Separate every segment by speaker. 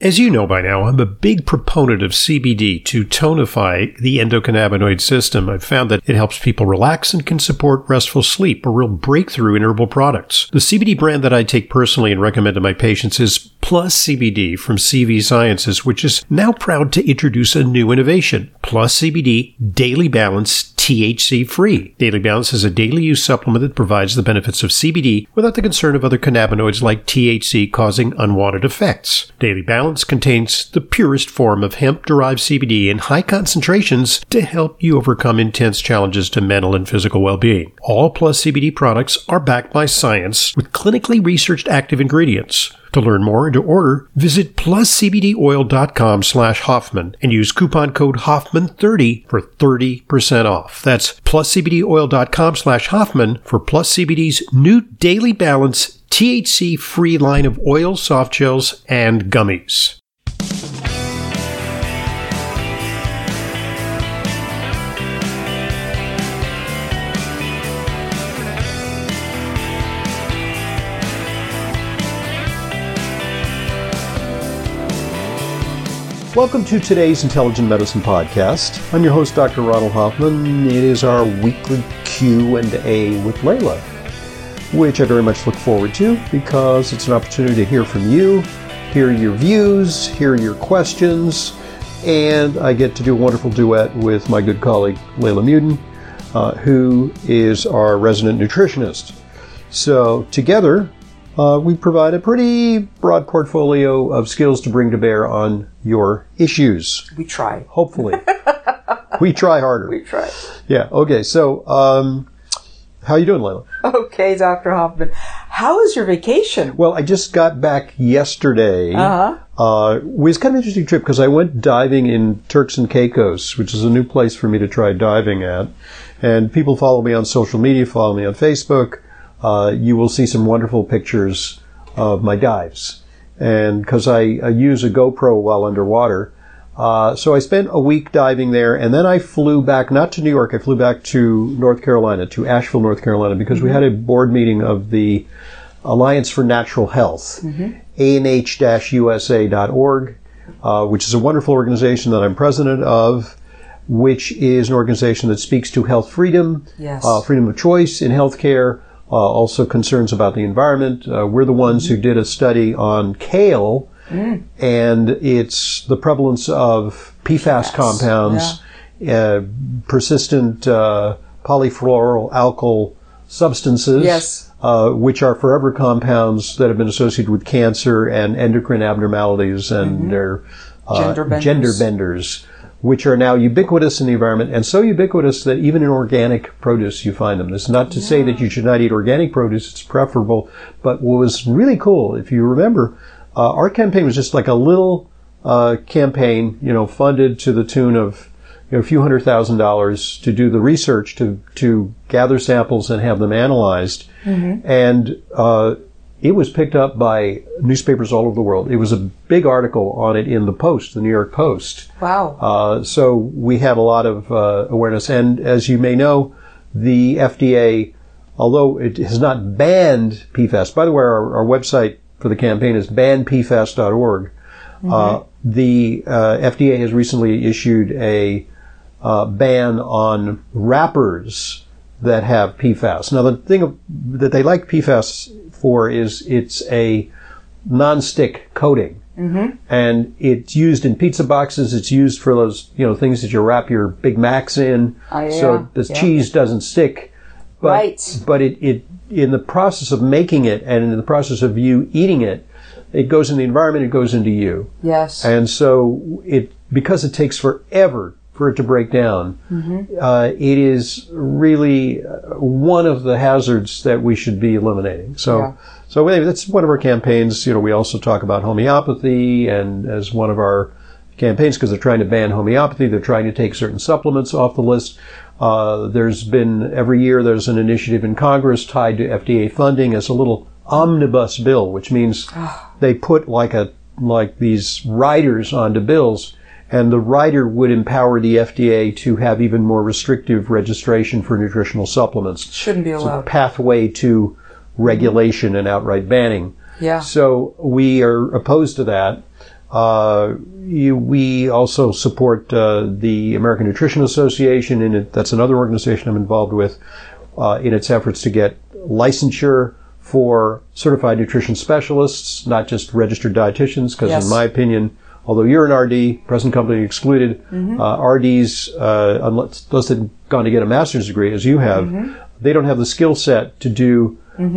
Speaker 1: As you know by now, I'm a big proponent of CBD to tonify the endocannabinoid system. I've found that it helps people relax and can support restful sleep, a real breakthrough in herbal products. The CBD brand that I take personally and recommend to my patients is Plus CBD from CV Sciences, which is now proud to introduce a new innovation, Plus CBD Daily Balance THC Free. Daily Balance is a daily use supplement that provides the benefits of CBD without the concern of other cannabinoids like THC causing unwanted effects. Daily Balance contains the purest form of hemp-derived CBD in high concentrations to help you overcome intense challenges to mental and physical well-being. All Plus CBD products are backed by science with clinically researched active ingredients. To learn more and to order, visit pluscbdoil.com/Hoffman and use coupon code Hoffman30 for 30% off. That's pluscbdoil.com/Hoffman for Plus CBD's new Daily Balance THC-free line of oils, soft gels, and gummies. Welcome to today's Intelligent Medicine Podcast. I'm your host, Dr. Ronald Hoffman. It is our weekly Q&A with Layla, which I very much look forward to because it's an opportunity to hear from you, hear your views, hear your questions, and I get to do a wonderful duet with my good colleague, Layla Muden, who is our resident nutritionist. So together, we provide a pretty broad portfolio of skills to bring to bear on your issues.
Speaker 2: We try.
Speaker 1: Hopefully. We try harder.
Speaker 2: We try.
Speaker 1: Yeah. Okay. So, how are you doing, Layla?
Speaker 2: Okay, Dr. Hoffman. How was your vacation?
Speaker 1: Well, I just got back yesterday. It was kind of an interesting trip because I went diving in Turks and Caicos, which is a new place for me to try diving at. And people follow me on social media, follow me on Facebook. You will see some wonderful pictures of my dives. And because I use a GoPro while underwater. So I spent a week diving there, and then I flew back, not to New York, I flew back to North Carolina, to Asheville, North Carolina, because we had a board meeting of the Alliance for Natural Health, anh-usa.org, which is a wonderful organization that I'm president of, which is an organization that speaks to health freedom, freedom of choice in healthcare, also concerns about the environment. We're the ones who did a study on kale, and it's the prevalence of PFAS compounds, persistent polyfluoroalkyl substances, which are forever compounds that have been associated with cancer and endocrine abnormalities, and they're gender benders, which are now ubiquitous in the environment, and so ubiquitous that even in organic produce you find them. This is not to say that you should not eat organic produce, it's preferable, but what was really cool, if you remember, our campaign was just like a little campaign, funded to the tune of a few $100,000 to do the research, to gather samples and have them analyzed, and it was picked up by newspapers all over the world. It was a big article on it in the Post, the New York Post.
Speaker 2: Wow.
Speaker 1: So we had a lot of awareness. And as you may know, the FDA, although it has not banned PFAS, by the way, our website for the campaign is banpfas.org. The FDA has recently issued a ban on wrappers that have PFAS. Now, the thing that they like PFAS for is it's a non-stick coating. And it's used in pizza boxes. It's used for those, things that you wrap your Big Macs in, so the cheese doesn't stick. But it in the process of making it and in the process of you eating it, it goes in the environment, it goes into you.
Speaker 2: Yes.
Speaker 1: And so because it takes forever for it to break down, it is really one of the hazards that we should be eliminating. So anyway, that's one of our campaigns. We also talk about homeopathy, and as one of our campaigns, because they're trying to ban homeopathy, they're trying to take certain supplements off the list. Every year there's an initiative in Congress tied to FDA funding as a little omnibus bill, which means they put like these riders onto bills, and the rider would empower the FDA to have even more restrictive registration for nutritional supplements.
Speaker 2: Shouldn't be allowed.
Speaker 1: It's a pathway to regulation and outright banning.
Speaker 2: Yeah.
Speaker 1: So we are opposed to that. We also support the American Nutrition Association, and that's another organization I'm involved with in its efforts to get licensure for certified nutrition specialists, not just registered dietitians, because in my opinion, although you're an RD, present company excluded, RDs, unless they've gone to get a master's degree, as you have, they don't have the skill set to do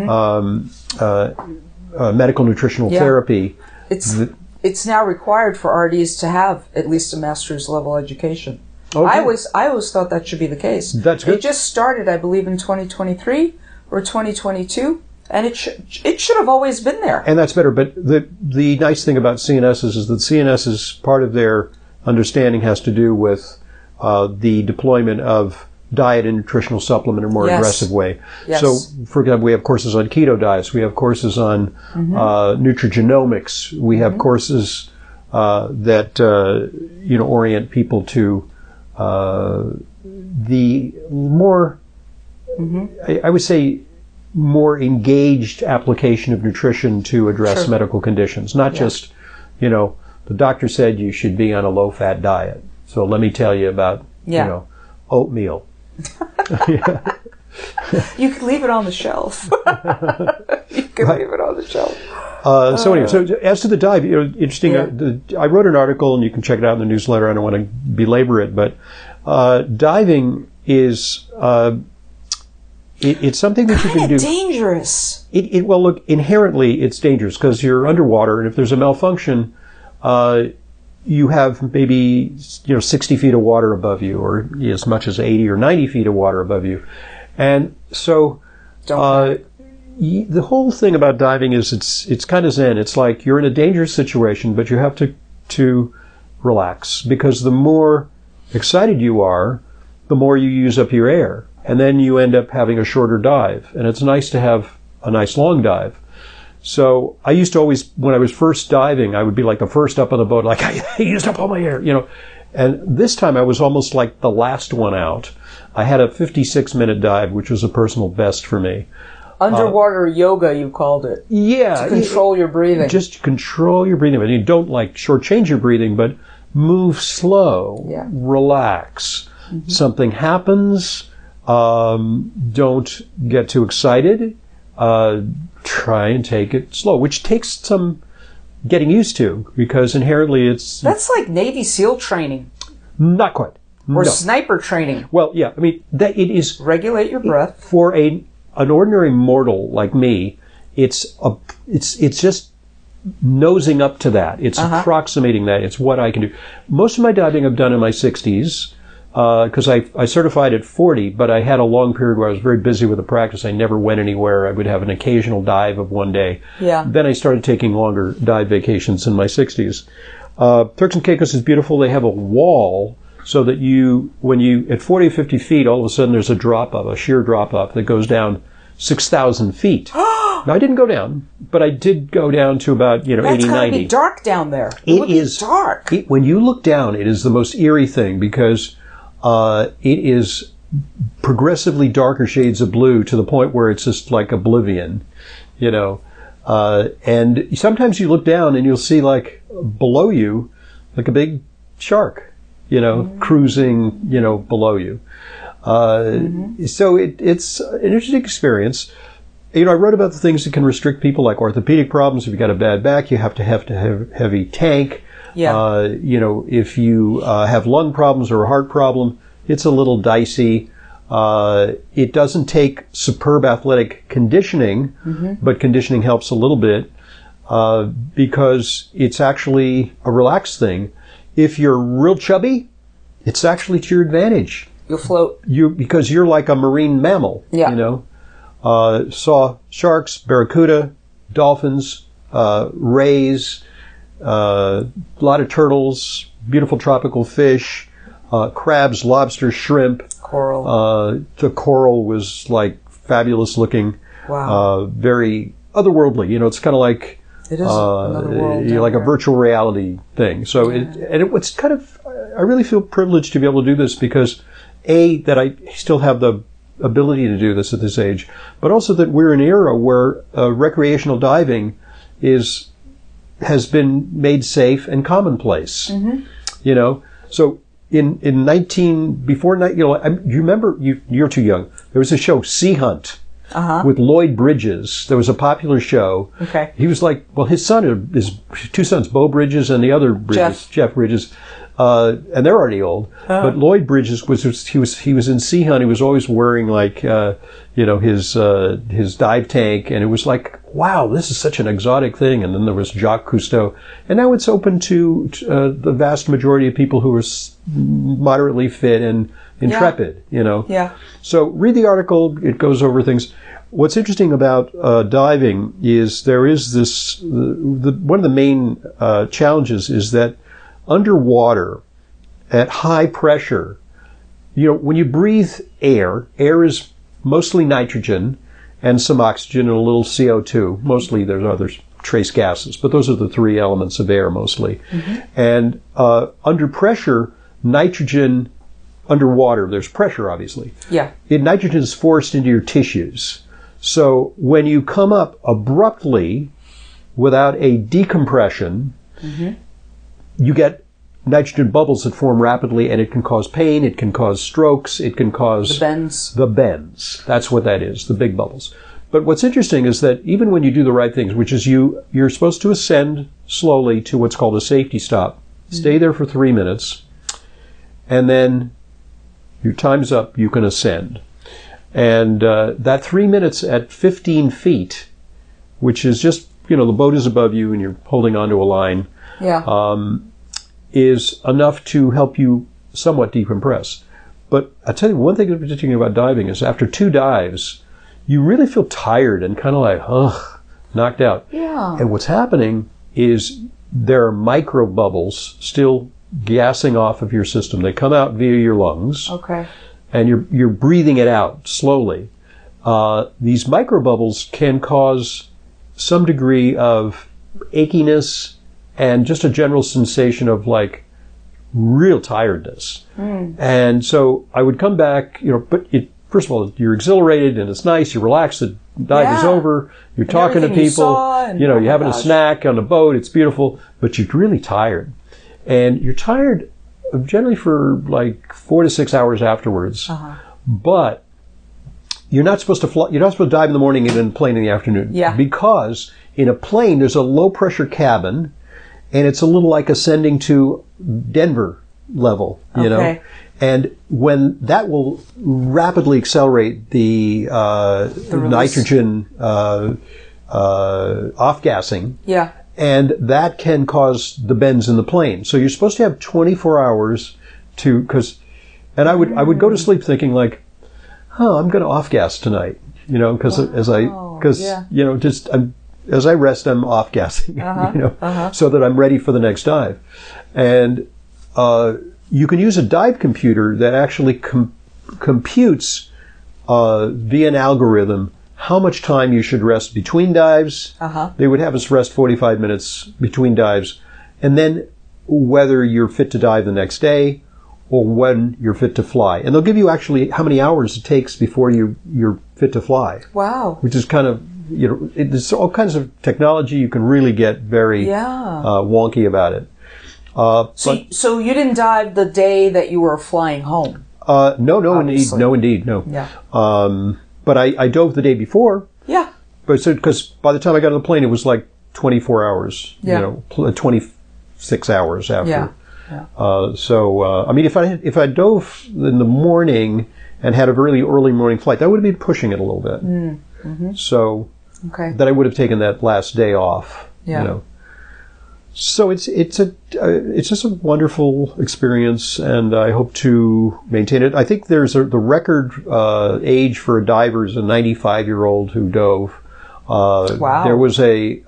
Speaker 1: medical nutritional therapy.
Speaker 2: It's now required for RDs to have at least a master's level education. Okay. I always thought that should be the case.
Speaker 1: That's good.
Speaker 2: It just started, I believe, in 2023 or 2022. And it should have always been there.
Speaker 1: And that's better. But the nice thing about CNSs is that CNS's part of their understanding has to do with the deployment of diet and nutritional supplement in a more aggressive way.
Speaker 2: Yes.
Speaker 1: So, for example, we have courses on keto diets. We have courses on nutrigenomics. We have courses that orient people to the more, I would say, more engaged application of nutrition to address medical conditions. Not just, the doctor said you should be on a low-fat diet. So let me tell you about, oatmeal.
Speaker 2: You can leave it on the shelf. You can leave it on the shelf.
Speaker 1: So anyway, so as to the dive, interesting. I wrote an article, and you can check it out in the newsletter. I don't want to belabor it, but diving is it's something that you can do.
Speaker 2: Dangerous.
Speaker 1: Well, look, inherently it's dangerous because you're underwater, and if there's a malfunction, you have maybe 60 feet of water above you, or as much as 80 or 90 feet of water above you, and so the whole thing about diving is it's kind of zen. It's like you're in a dangerous situation, but you have to relax, because the more excited you are, the more you use up your air, and then you end up having a shorter dive. And it's nice to have a nice long dive. So I used to always, when I was first diving, I would be like the first up on the boat, like I used up all my air, And this time I was almost like the last one out. I had a 56-minute dive, which was a personal best for me.
Speaker 2: Underwater yoga, you called it.
Speaker 1: Yeah.
Speaker 2: To control your breathing.
Speaker 1: Just control your breathing. And you don't shortchange your breathing, but move slow.
Speaker 2: Yeah.
Speaker 1: Relax. Something happens. Don't get too excited. Try and take it slow, which takes some getting used to, because inherently it's...
Speaker 2: That's like Navy SEAL training.
Speaker 1: Not quite.
Speaker 2: Or sniper training.
Speaker 1: Well, yeah, I mean, that it is...
Speaker 2: Regulate your breath.
Speaker 1: For an ordinary mortal like me, it's just nosing up to that. It's approximating that. It's what I can do. Most of my diving I've done in my 60s, because I certified at 40, but I had a long period where I was very busy with the practice. I never went anywhere. I would have an occasional dive of one day.
Speaker 2: Yeah.
Speaker 1: Then I started taking longer dive vacations in my 60s. Turks and Caicos is beautiful. They have a wall so that when you, at 40 or 50 feet, all of a sudden there's a sheer drop-off that goes down 6,000 feet. Now, I didn't go down, but I did go down to about, 80, 90.
Speaker 2: That's gotta be dark down there.
Speaker 1: It is
Speaker 2: dark.
Speaker 1: When you look down, it is the most eerie thing, because it is progressively darker shades of blue to the point where it's just like oblivion, and sometimes you look down and you'll see below you, like a big shark, cruising, below you. So it's an interesting experience. I wrote about the things that can restrict people, like orthopedic problems. If you've got a bad back, you have to have a heavy tank.
Speaker 2: Yeah.
Speaker 1: If you have lung problems or a heart problem, it's a little dicey. It doesn't take superb athletic conditioning, but conditioning helps a little bit, because it's actually a relaxed thing. If you're real chubby, it's actually to your advantage.
Speaker 2: You'll float.
Speaker 1: Because you're like a marine mammal.
Speaker 2: Yeah.
Speaker 1: Saw sharks, barracuda, dolphins, rays, a lot of turtles, beautiful tropical fish, crabs, lobster, shrimp.
Speaker 2: Coral.
Speaker 1: The coral was fabulous looking.
Speaker 2: Wow.
Speaker 1: Very otherworldly. It's kind of like
Speaker 2: it is another world.
Speaker 1: Like a virtual reality thing. So it's kind of, I really feel privileged to be able to do this, because that I still have the ability to do this at this age, but also that we're in an era where recreational diving has been made safe and commonplace. You know, so in before night, you remember, you're too young. There was a show, Sea Hunt, with Lloyd Bridges. There was a popular show.
Speaker 2: Okay.
Speaker 1: He was like, well, his two sons, Beau Bridges and the other Bridges, Jeff Bridges, and they're already old. But Lloyd Bridges he was in Sea Hunt. He was always wearing like, his dive tank, and it was like, wow, this is such an exotic thing. And then there was Jacques Cousteau, and now it's open to the vast majority of people who are moderately fit and intrepid.
Speaker 2: Yeah.
Speaker 1: So read the article. It goes over things. What's interesting about diving is there is this. One of the main challenges is that underwater, at high pressure, when you breathe air is mostly nitrogen and some oxygen and a little CO2. Mostly there's other trace gases, but those are the three elements of air mostly. And under pressure, nitrogen, underwater, there's pressure obviously.
Speaker 2: Yeah.
Speaker 1: Nitrogen is forced into your tissues. So when you come up abruptly without a decompression, you get nitrogen bubbles that form rapidly, and it can cause pain, it can cause strokes, it can cause the bends. That's what that is, the big bubbles. But what's interesting is that even when you do the right things, which is you're supposed to ascend slowly to what's called a safety stop, stay there for 3 minutes, and then your time's up, you can ascend. And that 3 minutes at 15 feet, which is just, the boat is above you and you're holding onto a line, is enough to help you somewhat decompress. But I tell you, one thing that's interesting about diving is after 2 dives, you really feel tired and kind of like, knocked out.
Speaker 2: Yeah.
Speaker 1: And what's happening is there are micro bubbles still gassing off of your system. They come out via your lungs.
Speaker 2: Okay.
Speaker 1: And you're breathing it out slowly. These micro bubbles can cause some degree of achiness and just a general sensation of like real tiredness. And so I would come back, but first of all, you're exhilarated and it's nice, you're relaxed, the dive is over, you're talking to people, you're having a snack on the boat, it's beautiful, but you're really tired. And you're tired generally for like 4 to 6 hours afterwards. But you're not supposed to fly, you're not supposed to dive in the morning and in a plane in the afternoon.
Speaker 2: Yeah.
Speaker 1: Because in a plane, there's a low pressure cabin, and it's a little like ascending to Denver level, you know. And when that will rapidly accelerate the nitrogen off-gassing.
Speaker 2: Yeah.
Speaker 1: And that can cause the bends in the plane. So you're supposed to have 24 hours and I would go to sleep thinking like, I'm going to off-gas tonight, because as I rest, I'm off-gassing, so that I'm ready for the next dive. And you can use a dive computer that actually computes via an algorithm how much time you should rest between dives. They would have us rest 45 minutes between dives, and then whether you're fit to dive the next day or when you're fit to fly. And they'll give you actually how many hours it takes before you're fit to fly.
Speaker 2: Wow.
Speaker 1: Which is kind of, there's all kinds of technology. You can really get very wonky about it.
Speaker 2: So you didn't dive the day that you were flying home?
Speaker 1: No, indeed.
Speaker 2: Yeah.
Speaker 1: But I dove the day before.
Speaker 2: Yeah.
Speaker 1: But because by the time I got on the plane, it was like 24 hours. 26 hours after.
Speaker 2: Yeah.
Speaker 1: I mean, if I dove in the morning and had a really early morning flight, that would have been pushing it a little bit. So that I would have taken that last day off.
Speaker 2: Yeah.
Speaker 1: So it's just a wonderful experience, and I hope to maintain it. I think there's the record age for a diver is a 95-year-old who dove.
Speaker 2: Wow.
Speaker 1: There was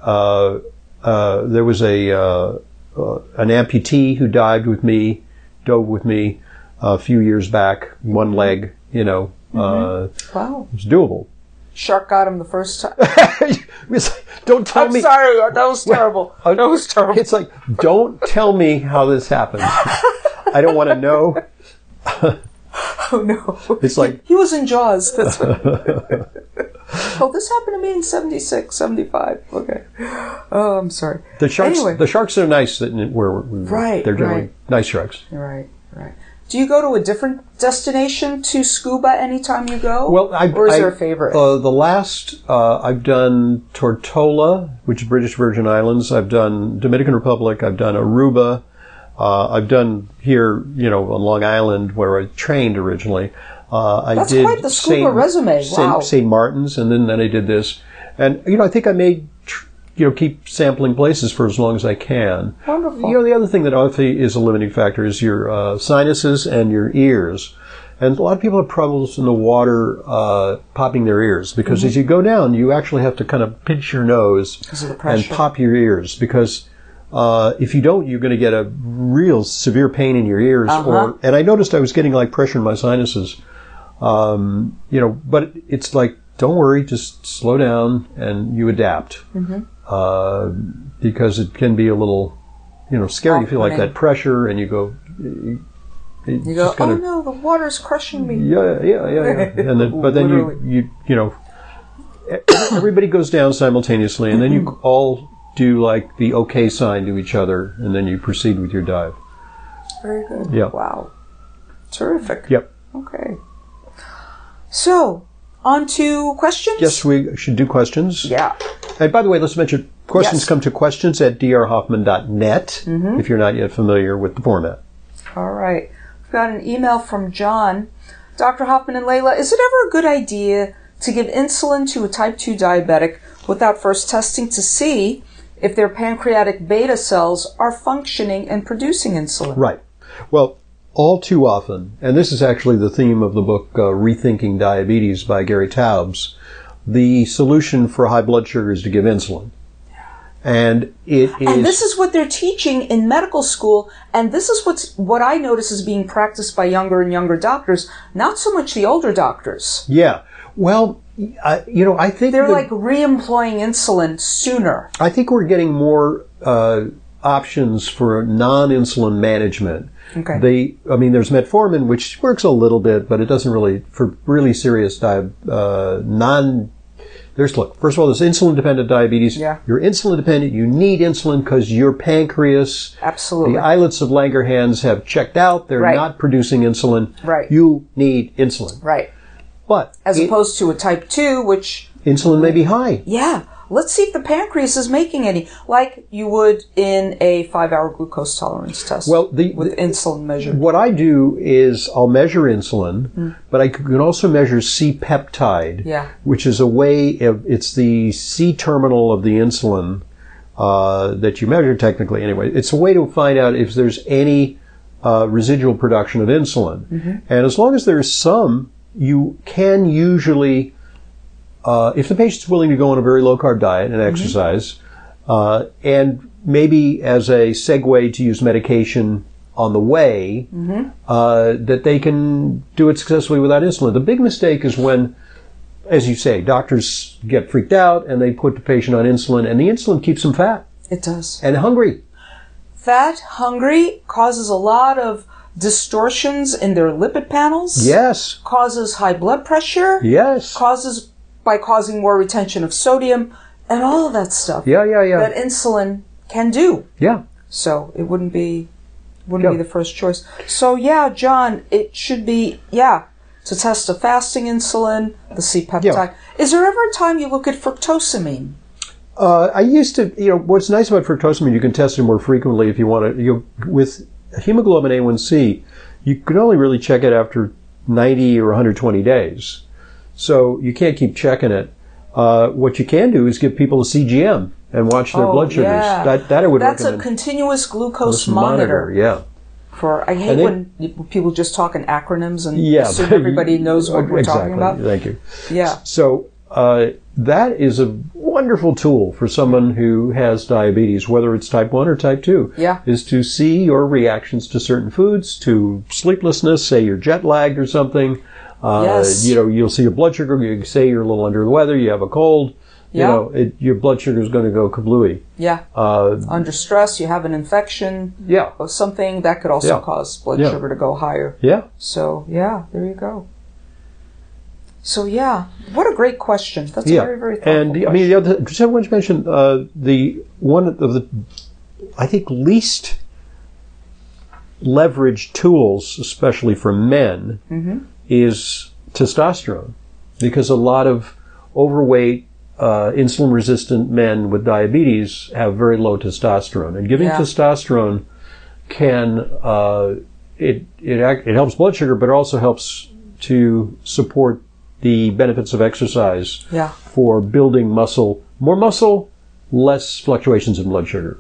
Speaker 1: an amputee who dove with me a few years back, one leg. Wow. It's doable.
Speaker 2: Shark got him the first time.
Speaker 1: Don't tell me.
Speaker 2: I'm sorry, that was terrible. That was terrible.
Speaker 1: It's like, don't tell me how this happened. I don't want to know.
Speaker 2: Oh no!
Speaker 1: It's like
Speaker 2: he was in Jaws. That's what. Oh, this happened to me in 76, 75. Okay. Oh, I'm sorry.
Speaker 1: The sharks.
Speaker 2: Anyway.
Speaker 1: The sharks are nice. Right. They're generally nice sharks.
Speaker 2: Right. Do you go to a different destination to scuba anytime you go?
Speaker 1: Well,
Speaker 2: or is there a favorite?
Speaker 1: The last I've done Tortola, which is British Virgin Islands. I've done Dominican Republic. I've done Aruba. I've done here, on Long Island where I trained originally.
Speaker 2: That's quite the scuba resume. Wow.
Speaker 1: St. Martin's, and then I did this. And, I think I may, keep sampling places for as long as I can.
Speaker 2: Wonderful.
Speaker 1: The other thing that obviously is a limiting factor is your sinuses and your ears. And a lot of people have troubles in the water popping their ears because as you go down, you actually have to kind of pinch your nose and pop your ears because if you don't, you're going to get a real severe pain in your ears. And I noticed I was getting like pressure in my sinuses. But it's like, don't worry, just slow down and you adapt. Because it can be a little, scary. You feel like that pressure and you go,
Speaker 2: oh no, the water's crushing me.
Speaker 1: Yeah. And then, but then you everybody goes down simultaneously and then you all do like the okay sign to each other and then you proceed with your dive.
Speaker 2: Very good.
Speaker 1: Yeah.
Speaker 2: Wow. Terrific.
Speaker 1: Yep.
Speaker 2: Okay. So, on to questions?
Speaker 1: Yes, we should do questions.
Speaker 2: Yeah.
Speaker 1: And by the way, let's mention, questions come to questions@drhoffman.net if you're not yet familiar with the format.
Speaker 2: All right. We've got an email from John. Dr. Hoffman and Layla, is it ever a good idea to give insulin to a type 2 diabetic without first testing to see if their pancreatic beta cells are functioning and producing insulin?
Speaker 1: Right. Well, all too often, and this is actually the theme of the book Rethinking Diabetes by Gary Taubes, the solution for high blood sugar is to give insulin. And
Speaker 2: this is what they're teaching in medical school, and this is what I notice is being practiced by younger and younger doctors, not so much the older doctors.
Speaker 1: Yeah. Well, I think
Speaker 2: they're like re-employing insulin sooner.
Speaker 1: I think we're getting more options for non-insulin management.
Speaker 2: Okay.
Speaker 1: There's metformin, which works a little bit, but it doesn't really, for really serious first of all, there's insulin-dependent diabetes.
Speaker 2: Yeah.
Speaker 1: You're insulin-dependent. You need insulin because your pancreas,
Speaker 2: absolutely,
Speaker 1: the islets of Langerhans have checked out. They're not producing insulin.
Speaker 2: Right.
Speaker 1: You need insulin.
Speaker 2: Right.
Speaker 1: But
Speaker 2: as opposed to a type 2, which
Speaker 1: insulin may be high.
Speaker 2: Yeah. Let's see if the pancreas is making any, like you would in a 5-hour glucose tolerance test.
Speaker 1: Well,
Speaker 2: with insulin measured.
Speaker 1: What I do is I'll measure insulin, but I can also measure C-peptide, which is it's the C-terminal of the insulin that you measure technically anyway. It's a way to find out if there's any residual production of insulin. And as long as there's some, you can usually... if the patient's willing to go on a very low-carb diet and exercise, and maybe as a segue to use medication on the way, that they can do it successfully without insulin. The big mistake is when, as you say, doctors get freaked out and they put the patient on insulin, and the insulin keeps them fat.
Speaker 2: It does.
Speaker 1: And hungry.
Speaker 2: Fat, hungry, causes a lot of distortions in their lipid panels.
Speaker 1: Yes.
Speaker 2: Causes high blood pressure.
Speaker 1: Yes.
Speaker 2: By causing more retention of sodium and all of that stuff.
Speaker 1: Yeah.
Speaker 2: That insulin can do.
Speaker 1: Yeah.
Speaker 2: So it wouldn't be the first choice. So John, it should be to test a fasting insulin, the C-peptide. Yeah. Is there ever a time you look at fructosamine?
Speaker 1: I used to. What's nice about fructosamine, you can test it more frequently if you want to. With hemoglobin A1C, you can only really check it after 90 or 120 days. So you can't keep checking it. What you can do is give people a CGM and watch their blood sugars.
Speaker 2: Yeah.
Speaker 1: That I would recommend.
Speaker 2: That's a continuous glucose monitor.
Speaker 1: Yeah.
Speaker 2: I hate when people just talk in acronyms and assume everybody knows what we're talking about.
Speaker 1: Thank you.
Speaker 2: Yeah.
Speaker 1: So that is a wonderful tool for someone who has diabetes, whether it's type 1 or type 2.
Speaker 2: Yeah.
Speaker 1: Is to see your reactions to certain foods, to sleeplessness, say you're jet lagged or something.
Speaker 2: Yes.
Speaker 1: You'll see your blood sugar. You say you're a little under the weather. You have a cold. Your blood sugar is going to go kablooey.
Speaker 2: Yeah. Under stress, you have an infection.
Speaker 1: Yeah.
Speaker 2: Or something that could also cause blood sugar to go higher.
Speaker 1: Yeah.
Speaker 2: So there you go. So yeah, what a great question. That's a very, very thoughtful
Speaker 1: and
Speaker 2: question.
Speaker 1: I mean, the other, just wanted to mention the one of the, I think, least leveraged tools, especially for men, is testosterone, because a lot of overweight, insulin-resistant men with diabetes have very low testosterone, and giving testosterone can it helps blood sugar, but it also helps to support the benefits of exercise for building muscle. More muscle, less fluctuations in blood sugar.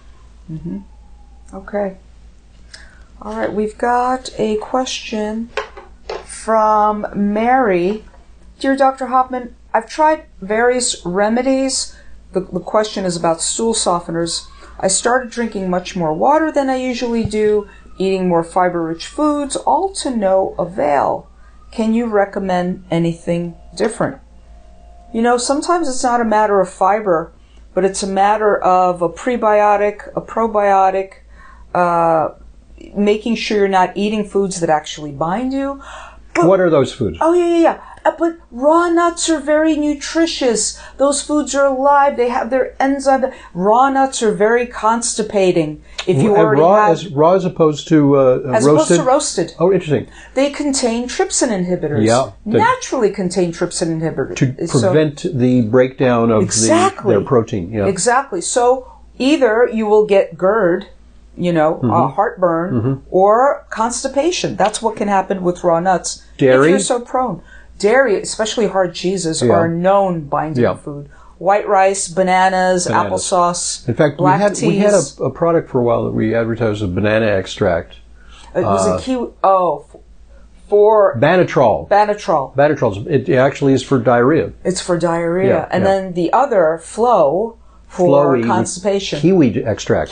Speaker 2: Okay. All right, we've got a question from Mary. Dear Dr. Hoffman, I've tried various remedies. The question is about stool softeners. I started drinking much more water than I usually do, eating more fiber-rich foods, all to no avail. Can you recommend anything different? You know, sometimes it's not a matter of fiber, but it's a matter of a prebiotic, a probiotic, making sure you're not eating foods that actually bind you. But,
Speaker 1: what are those foods?
Speaker 2: Oh, yeah. But raw nuts are very nutritious. Those foods are alive. They have their enzymes. Raw nuts are very constipating. If you already
Speaker 1: raw as opposed to roasted?
Speaker 2: As opposed to roasted.
Speaker 1: Oh, interesting.
Speaker 2: They contain trypsin inhibitors.
Speaker 1: Yeah.
Speaker 2: Naturally contain trypsin inhibitors.
Speaker 1: To prevent the breakdown of their protein. Yeah.
Speaker 2: Exactly. So either you will get GERD, heartburn, or constipation. That's what can happen with raw nuts.
Speaker 1: Dairy.
Speaker 2: If you're so prone. Dairy, especially hard cheeses, are a known binding food. White rice, bananas, applesauce,
Speaker 1: in fact,
Speaker 2: black
Speaker 1: we had a product for a while that we advertised, a banana extract.
Speaker 2: It was a key. For
Speaker 1: Banatrol.
Speaker 2: Banatrol.
Speaker 1: It actually is for diarrhea.
Speaker 2: It's for diarrhea, then the other Flow for constipation.
Speaker 1: Kiwi extract.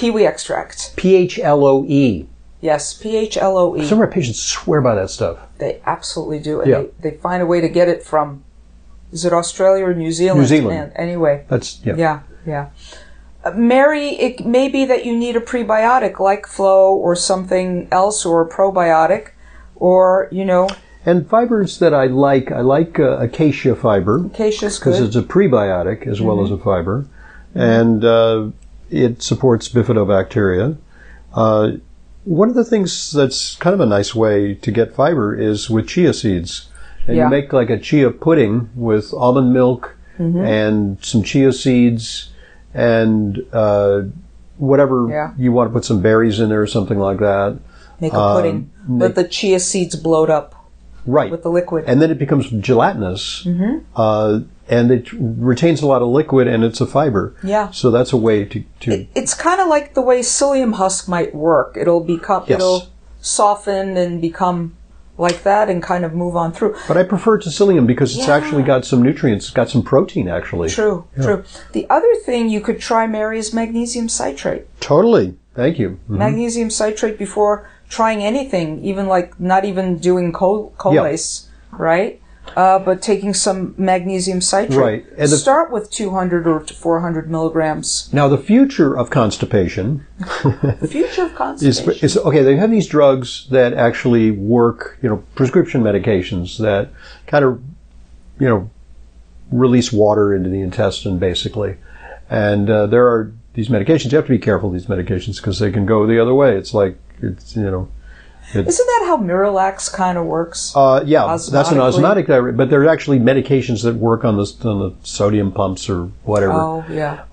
Speaker 1: PHLOE.
Speaker 2: Yes, PHLOE.
Speaker 1: Some of our patients swear by that stuff.
Speaker 2: They absolutely do. And they find a way to get it from, is it Australia or New Zealand?
Speaker 1: New Zealand.
Speaker 2: And anyway.
Speaker 1: That's,
Speaker 2: Yeah. Mary, it may be that you need a prebiotic like Flow or something else, or a probiotic, or,
Speaker 1: And fibers that I like acacia fiber.
Speaker 2: Acacia's good.
Speaker 1: Because it's a prebiotic as well as a fiber. And it supports bifidobacteria. One of the things that's kind of a nice way to get fiber is with chia seeds. And you make like a chia pudding with almond milk and some chia seeds and whatever you want to put some berries in there or something like that.
Speaker 2: Make a pudding. Let the chia seeds bloat up.
Speaker 1: Right.
Speaker 2: With the liquid.
Speaker 1: And then it becomes gelatinous. And it retains a lot of liquid, and it's a fiber.
Speaker 2: Yeah.
Speaker 1: So that's a way to...
Speaker 2: It's kind of like the way psyllium husk might work. It'll soften and become like that and kind of move on through.
Speaker 1: But I prefer to psyllium because it's actually got some nutrients, got some protein, actually.
Speaker 2: True. The other thing you could try, Mary, is magnesium citrate.
Speaker 1: Totally. Thank you.
Speaker 2: Magnesium citrate before trying anything, even like not even doing colace, right? But taking some magnesium citrate.
Speaker 1: Right. And
Speaker 2: start with 200 or 400 milligrams.
Speaker 1: Now, the future of constipation... is okay, they have these drugs that actually work, prescription medications that kind of, release water into the intestine, basically. And there are these medications. You have to be careful with these medications because they can go the other way. It's like,
Speaker 2: isn't that how Miralax kind of works?
Speaker 1: That's an osmotic diuretic, but there are actually medications that work on the sodium pumps or whatever.
Speaker 2: Oh, yeah.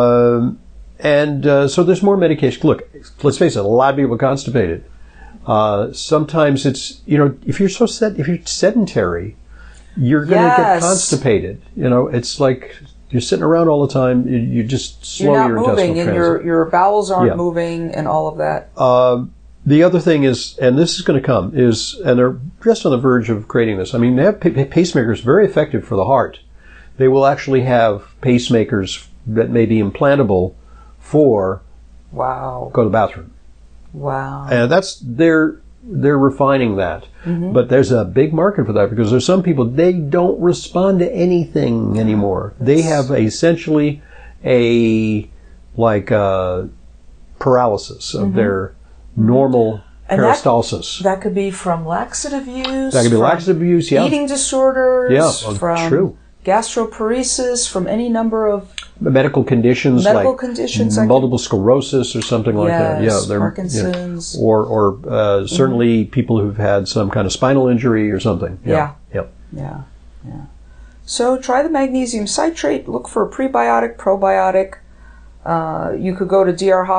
Speaker 1: So there's more medication. Look, let's face it, a lot of people are constipated. Sometimes it's, if you're sedentary, you're going to get constipated. It's like you're sitting around all the time. You just slow your intestinal transit.
Speaker 2: You're not moving, and your bowels aren't moving, and all of that.
Speaker 1: The other thing is, and this is going to come, and they're just on the verge of creating this. I mean, they have pacemakers very effective for the heart. They will actually have pacemakers that may be implantable for go to the bathroom.
Speaker 2: Wow.
Speaker 1: And they're refining that. But there's a big market for that because there's some people, they don't respond to anything anymore. They have essentially a paralysis of their normal peristalsis.
Speaker 2: That could be from laxative use.
Speaker 1: That could be laxative use, yeah.
Speaker 2: Eating disorders.
Speaker 1: Yeah,
Speaker 2: from
Speaker 1: true.
Speaker 2: Gastroparesis, from any number of
Speaker 1: medical conditions like multiple sclerosis or something like that. Yeah,
Speaker 2: Parkinson's.
Speaker 1: You know, or certainly people who've had some kind of spinal injury or something.
Speaker 2: Yeah.
Speaker 1: Yep.
Speaker 2: Yeah. So try the magnesium citrate. Look for a prebiotic, probiotic. You could go to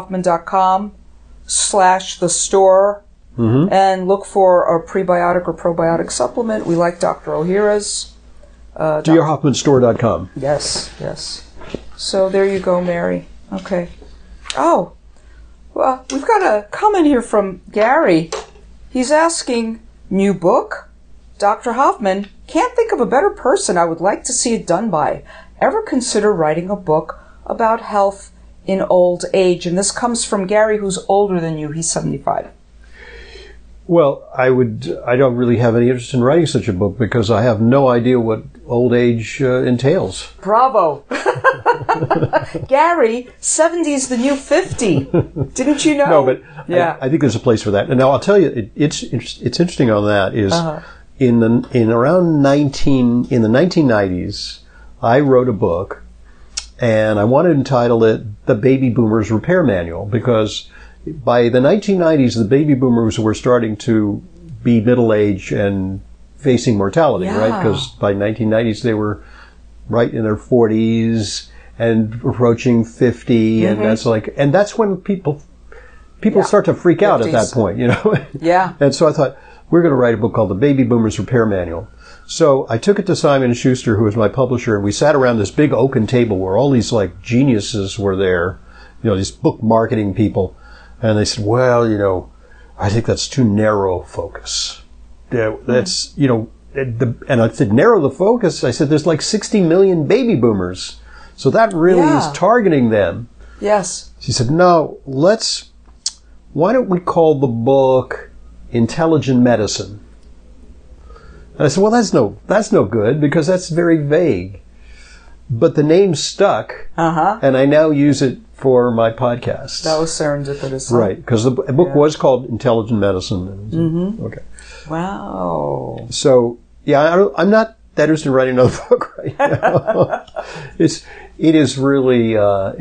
Speaker 2: drhoffman.com/the-store and look for a prebiotic or probiotic supplement. We like Dr. Ohhira's.
Speaker 1: drhoffmanstore.com.
Speaker 2: Yes. So there you go, Mary. Okay. Oh, well, we've got a comment here from Gary. He's asking, new book? Dr. Hoffman, can't think of a better person I would like to see it done by. Ever consider writing a book about health in old age? And this comes from Gary, who's older than you. He's 75.
Speaker 1: Well, I don't really have any interest in writing such a book because I have no idea what old age entails.
Speaker 2: Bravo. Gary, 70 is the new 50. Didn't you know?
Speaker 1: No, but yeah. I think there's a place for that. And now I'll tell you, it's interesting on that is in the 1990s, I wrote a book and I wanted to entitle it The Baby Boomers Repair Manual because by the 1990s, the baby boomers were starting to be middle-aged and facing mortality, right? Because by 1990s, they were right in their 40s and approaching 50, and that's when people start to freak out 50s. At that point, you know?
Speaker 2: Yeah.
Speaker 1: And so I thought, we're going to write a book called The Baby Boomers Repair Manual. So I took it to Simon & Schuster, who was my publisher, and we sat around this big oaken table where all these like geniuses were there, you know, these book marketing people. And they said, well, you know, I think that's too narrow focus. That's, you know, and I said, narrow the focus? I said, there's like 60 million baby boomers. So that really is targeting them.
Speaker 2: Yes.
Speaker 1: She said, no, why don't we call the book Intelligent Medicine? And I said, well, that's no good because that's very vague. But the name stuck, and I now use it for my podcast.
Speaker 2: That was serendipitous.
Speaker 1: Right, because the book was called Intelligent Medicine. Okay.
Speaker 2: Wow.
Speaker 1: So, I'm not that interested in writing another book right now. It is really,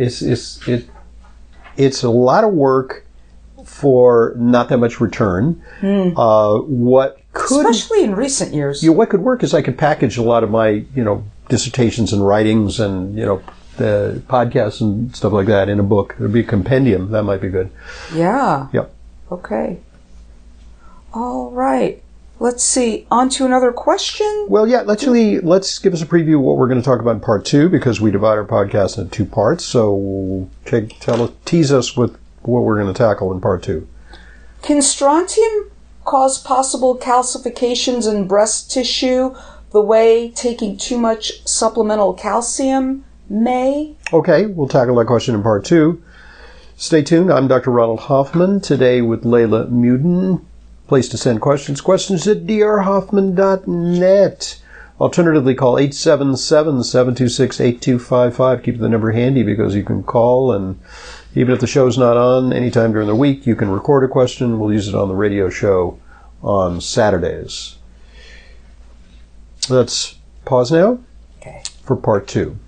Speaker 1: it's a lot of work for not that much return.
Speaker 2: Especially in recent years.
Speaker 1: What could work is I could package a lot of my, dissertations and writings and, the podcasts and stuff like that in a book. It would be a compendium. That might be good.
Speaker 2: Yeah.
Speaker 1: Yep.
Speaker 2: Okay. All right. Let's see. On to another question.
Speaker 1: Well, yeah. Let's give us a preview of what we're going to talk about in part 2 because we divide our podcast into 2 parts. So tease us with what we're going to tackle in part 2.
Speaker 2: Can strontium cause possible calcifications in breast tissue the way taking too much supplemental calcium may?
Speaker 1: Okay, we'll tackle that question in part 2. Stay tuned. I'm Dr. Ronald Hoffman, today with Layla Muden. Place to send questions at drhoffman.net. Alternatively, call 877-726-8255. Keep the number handy because you can call, and even if the show's not on anytime during the week, you can record a question. We'll use it on the radio show on Saturdays. Let's pause now for part 2.